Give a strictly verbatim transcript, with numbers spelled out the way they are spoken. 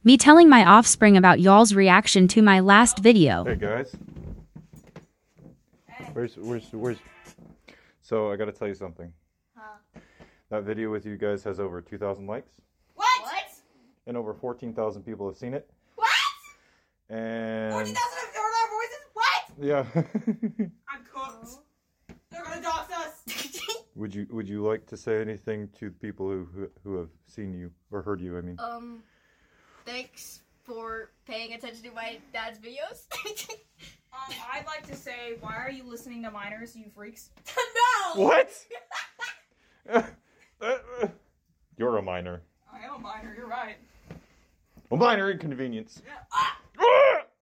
Me telling my offspring about y'all's reaction to my last video. Hey guys. Where's, where's, where's... So I gotta tell you something. Huh? That video with you guys has over two thousand likes. What? What? And over fourteen thousand people have seen it. What? And... fourteen thousand have heard our voices? What? Yeah. I'm cooked. They're gonna dox us. Would you Would you like to say anything to people who, who, who have seen you, or heard you, I mean? Um, thanks for paying attention to my dad's videos. Um, I'd like to say, why are you listening to minors, you freaks? No! What? You're a minor. I am a minor, you're right. A minor inconvenience. Yeah. Ah!